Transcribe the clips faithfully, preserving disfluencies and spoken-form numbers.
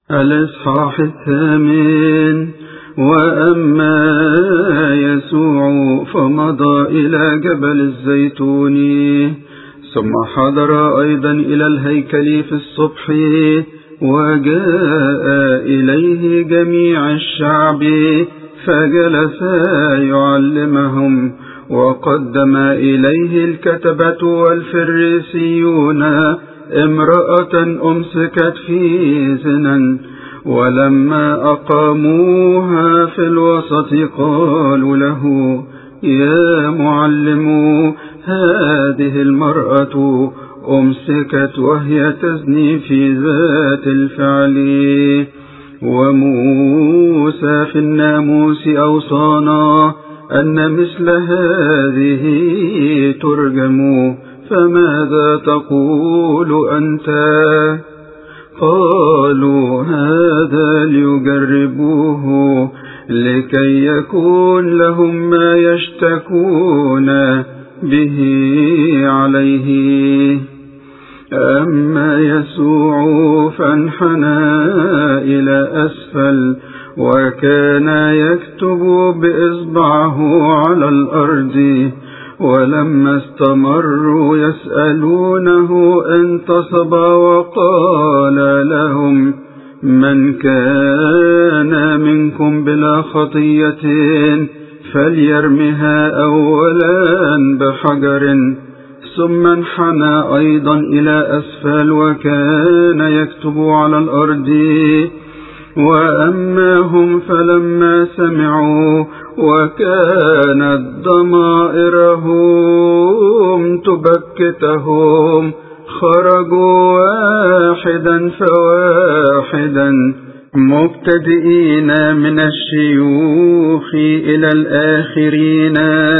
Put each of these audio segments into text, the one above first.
الإصحاح الثامن. وأما يسوع فمضى إلى جبل الزيتون، ثم حضر أيضا إلى الهيكل في الصبح، وجاء إليه جميع الشعب فجلس يعلمهم، وقدم إليه الكتبة والفريسيون امرأة أمسكت في زنا، ولما أقاموها في الوسط قالوا له: يا معلم، هذه المرأة أمسكت وهي تزني في ذات الفعل، وموسى في الناموس أوصانا أن مثل هذه ترجم، فماذا تقول أنت؟ قالوا: هذا ليجربوه لكي يكون لهم ما يشتكون به عليه. أما يسوع فانحنى إلى أسفل، وكان يكتب بإصبعه على الأرض، ولما استمروا يسألونه انتصب وقال لهم: من كان منكم بلا خطية فليرمها أولا بحجر. ثم انحنى أيضا إلى أسفل، وكان يكتب على الأرض. وأما هم فلما سمعوا وكانت ضمائرهم تبكتهم، خرجوا واحدا فواحدا، مبتدئين من الشيوخ إلى الآخرين،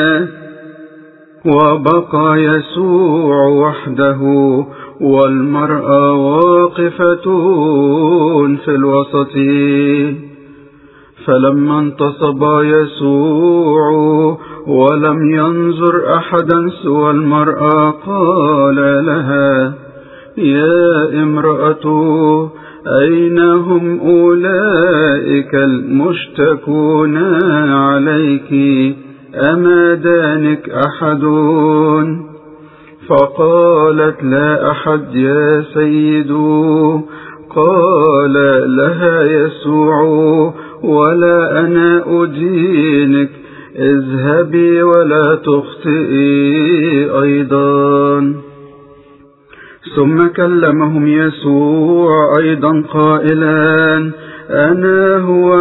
وبقى يسوع وحده والمرأة واقفة في الوسط. فلما انتصب يسوع ولم ينظر أحدا سوى المرأة قال لها: يا امرأة، أين هم أولئك المشتكون عليك؟ أما دانك أحد؟ فقالت: لا أحد يا سيد. قال لها يسوع: ولا أنا أدينك، اذهبي ولا تخطئي أيضا. ثم كلمهم يسوع أيضا قائلا: أنا هو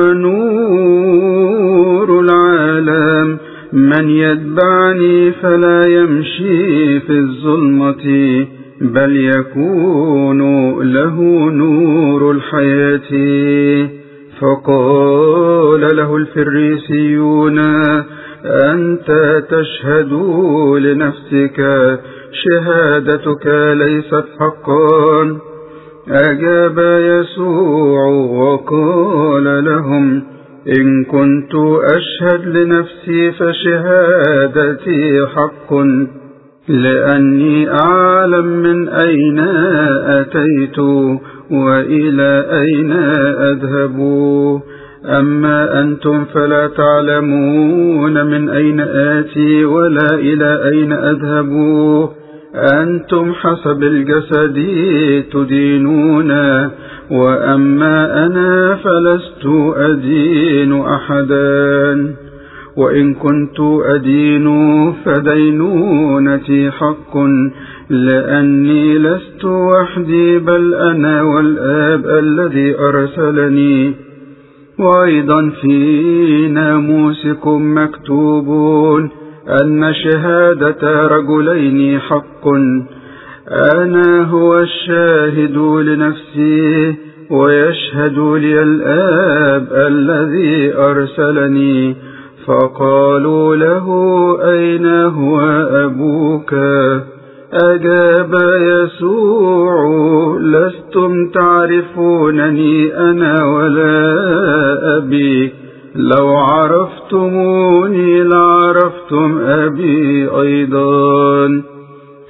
نور العالم، من يتبعني فلا يمشي في الظلمة، بل يكون له نور الحياة. فقال له الفريسيون: أنت تشهد لنفسك، شهادتك ليست حقا. أجاب يسوع وقال لهم: إن كنت أشهد لنفسي فشهادتي حق، لأني أعلم من أين أتيت وإلى أين أذهب. أما أنتم فلا تعلمون من أين آتي ولا إلى أين أذهب. أنتم حسب الجسد تدينون، وأما أنا فلست أدين أحدا. وإن كنت أدين فدينونتي حق، لأني لست وحدي، بل أنا والآب الذي أرسلني. وأيضا في ناموسكم مكتوب أن شهادة رجلين حق. أنا هو الشاهد لنفسي، ويشهد لي الآب الذي أرسلني. فقالوا له: أين هو أبوك؟ أجاب يسوع: لستم تعرفونني أنا ولا أبي، لو عرفتموني لعرفتم أبي أيضا.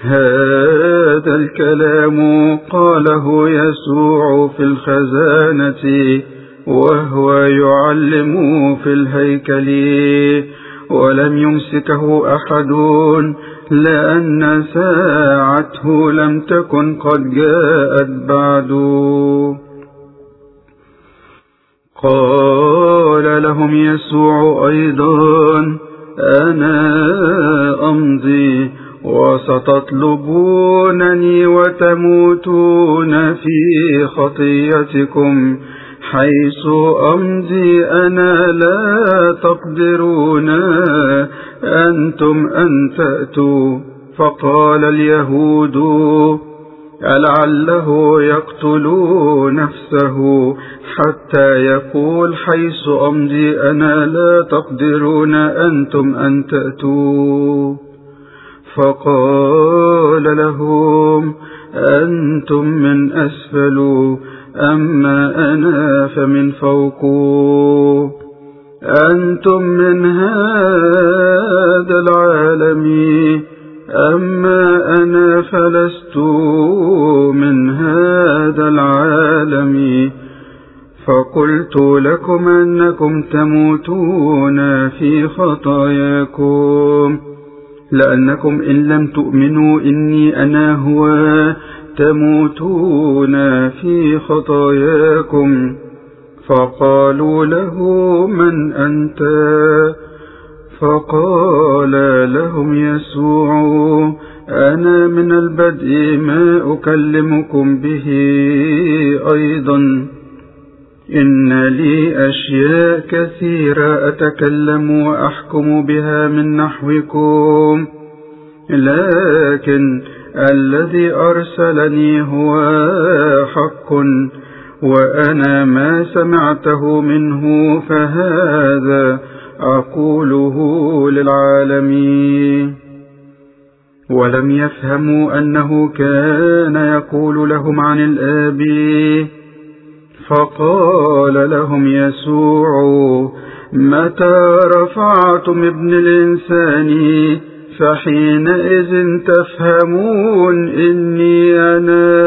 هذا الكلام قاله يسوع في الخزانة وهو يعلم في الهيكل، ولم يمسكه أحد لأن ساعته لم تكن قد جاءت بعد. قال لهم يسوع أيضا: أنا أمضي وستطلبونني وتموتون في خطيتكم، حيث أمضي أنا لا تقدرون أنتم أن تأتوا. فقال اليهود: ألعله يقتل نفسه حتى يقول حيث أمضي أنا لا تقدرون أنتم أن تأتوا؟ فقال لهم: أنتم من أسفل، أما أنا فمن فوق. أنتم من هذا العالم، أما أنا فلست من هذا العالم. فقلت لكم أنكم تموتون في خطاياكم، لأنكم إن لم تؤمنوا إني أنا هو تموتون في خطاياكم. فقالوا له: من أنت؟ فقال لهم يسوع: أنا من البدء ما أكلمكم به أيضا. إن لي أشياء كثيرة أتكلم وأحكم بها من نحوكم، لكن الذي أرسلني هو حق، وأنا ما سمعته منه فهذا أقوله للعالمين. ولم يفهموا أنه كان يقول لهم عن الآب. فقال لهم يسوع: متى رفعتم ابن الإنسان فحينئذ تفهمون إني أنا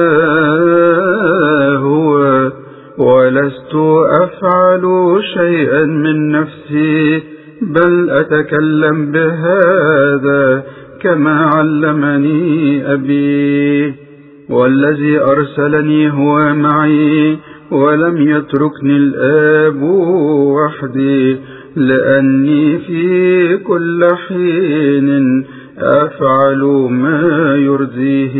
هو، ولست أفعل شيئا من نفسي، بل أتكلم بهذا كما علمني أبي. والذي أرسلني هو معي، ولم يتركني الآب وحدي، لأني في كل حين أفعل ما يرضيه.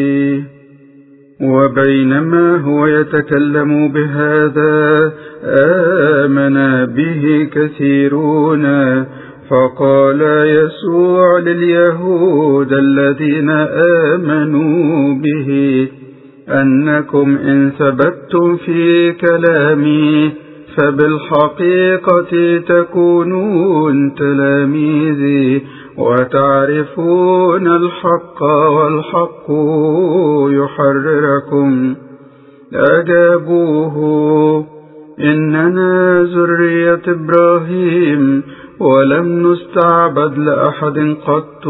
وبينما هو يتكلم بهذا آمن به كثيرون. فقال يسوع لليهود الذين آمنوا به: أنكم إن ثبتتم في كلامي فبالحقيقة تكونون تلاميذي، وتعرفون الحق والحق يحرركم. أجابوه: إننا ذرية إبراهيم، ولم نستعبد لأحد قط.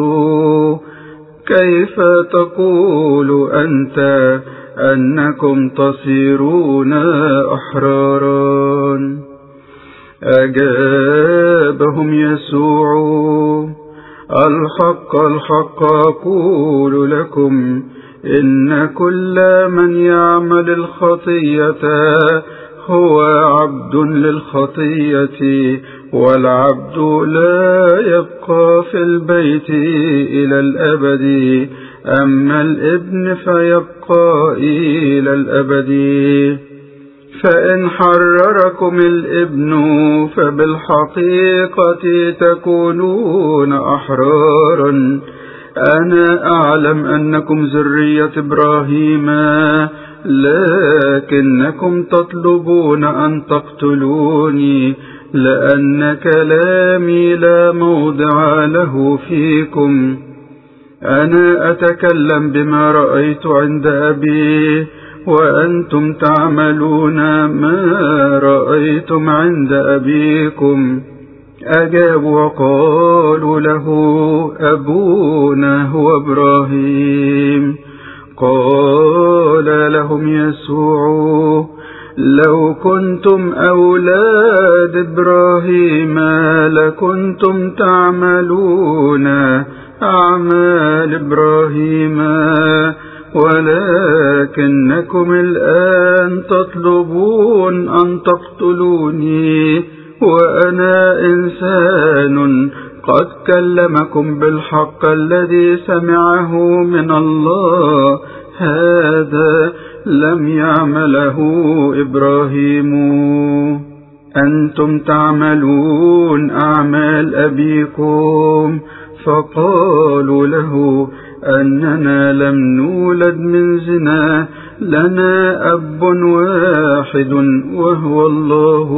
كيف تقول أنت أنكم تصيرون أحرارا؟ أجابهم يسوع: الحق الحق أقول لكم، إن كل من يعمل الخطية هو عبد للخطية، والعبد لا يبقى في البيت إلى الأبد، أما الابن فيبقى إلى الأبد. فإن حرركم الابن فبالحقيقة تكونون أحرارا. أنا أعلم أنكم ذرية إبراهيم، لكنكم تطلبون أن تقتلوني، لأن كلامي لا موضع له فيكم. أنا أتكلم بما رأيت عند أبي، وأنتم تعملون ما رأيتم عند أبيكم. أجابوا وقالوا له: أبونا هو إبراهيم. قال لهم يسوع: لو كنتم أولاد إبراهيم لكنتم تعملون أعمال إبراهيم، ولكنكم الآن تطلبون أن تقتلوني وأنا إنسان قد كلمكم بالحق الذي سمعه من الله، هذا لم يعمله إبراهيم. أنتم تعملون أعمال أبيكم. فقالوا له: أننا لم نولد من زنا، لنا أب واحد وهو الله.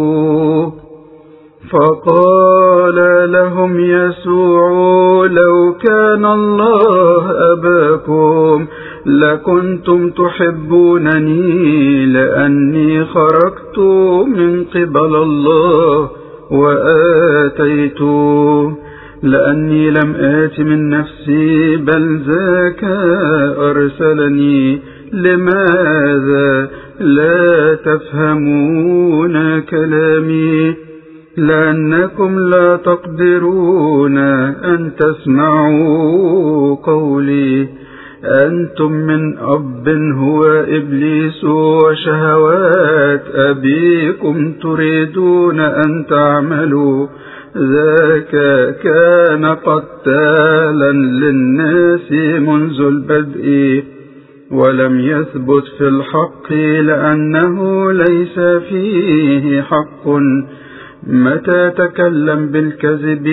فقال لهم يسوع: لو كان الله أباكم لكنتم تحبونني، لأني خرجت من قبل الله وآتيت، لأني لم آت من نفسي بل ذاك أرسلني. لماذا لا تفهمون كلامي؟ لأنكم لا تقدرون أن تسمعوا قولي. أنتم من أب هو إبليس، وشهوات أبيكم تريدون أن تعملوا. ذاك كان قتالا للناس منذ البدء، ولم يثبت في الحق لأنه ليس فيه حق. متى تكلم بالكذب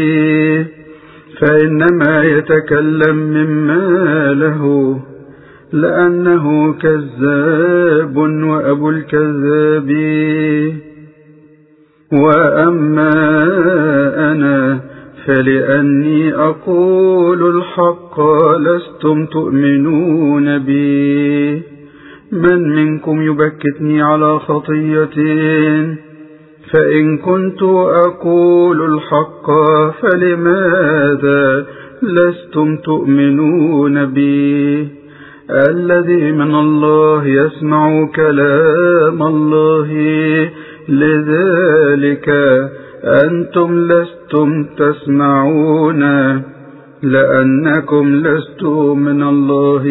فإنما يتكلم مما له، لأنه كذاب وأبو الكذاب. وأما أنا فلأني أقول الحق لستم تؤمنون بي. من منكم يبكتني على خطية؟ فإن كنت أقول الحق فلماذا لستم تؤمنون بي؟ الذي من الله يسمع كلام الله، لذلك أنتم لستم تسمعون، لأنكم لستم من الله.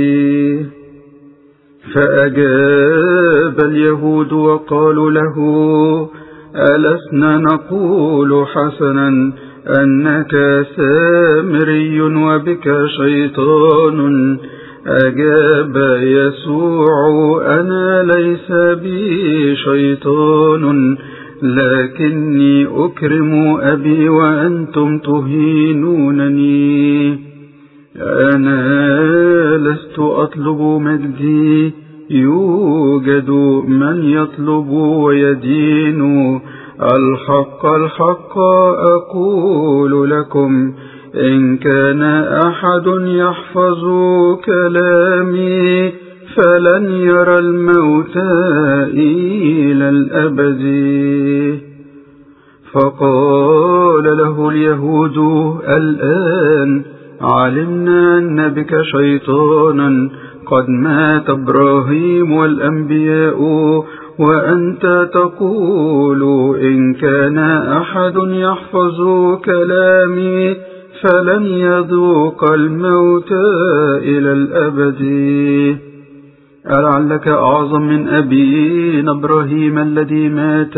فأجاب اليهود وقالوا له: ألسنا نقول حسنا أنك سامري وبك شيطان؟ أجاب يسوع: أنا ليس بي شيطان، لكني أكرم أبي وأنتم تهينونني. أنا لست أطلب مجدي، يوجد من يطلب ويدين. الحق الحق أقول لكم، إن كان أحد يحفظ كلامي فلن يرى الموت إلى الأبد. فقال له اليهود: الآن علمنا أن بك شيطانا، قد مات إبراهيم والأنبياء وأنت تقول إن كان أحد يحفظ كلامي فلن يذوق الموت إلى الأبد. ألعلك أعظم من أبينا إبراهيم الذي مات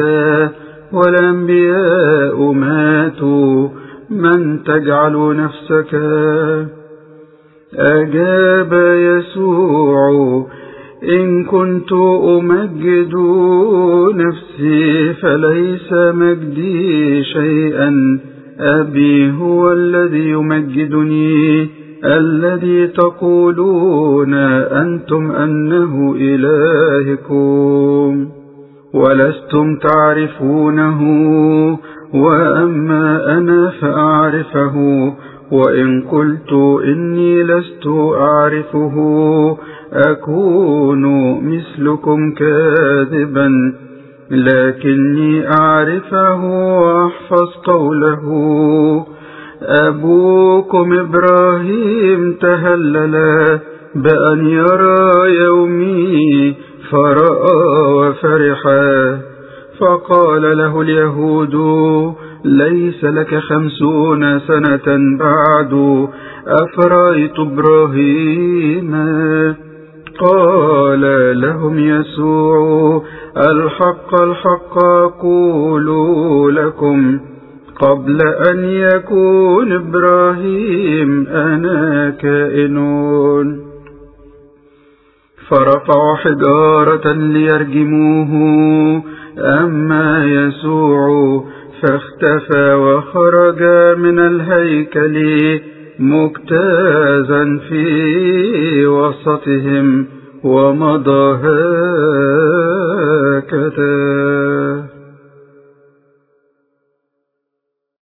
والأنبياء ماتوا، من تجعل نفسك؟ أجاب يسوع: إن كنت أمجد نفسي فليس مجدي شيئا، أبي هو الذي يمجدني، الذي تقولون أنتم أنه إلهكم ولستم تعرفونه، وأما أنا فأعرفه، وإن قلت إني لست أعرفه أكون مثلكم كاذبا. لكني أعرفه وأحفظ قوله: أبوكم إبراهيم تهلل بأن يرى يومي فرأى وفرحا. فقال له اليهود: ليس لك خمسون سنة بعد أفرأيت إبراهيم؟ قال لهم يسوع: الحق الحق أقول لكم، قبل أن يكون إبراهيم أنا كائن. فرفعوا حجارة ليرجموه، أما يسوع فاختفى وخرج من الهيكل مجتازا في وسطهم ومضى هكذا.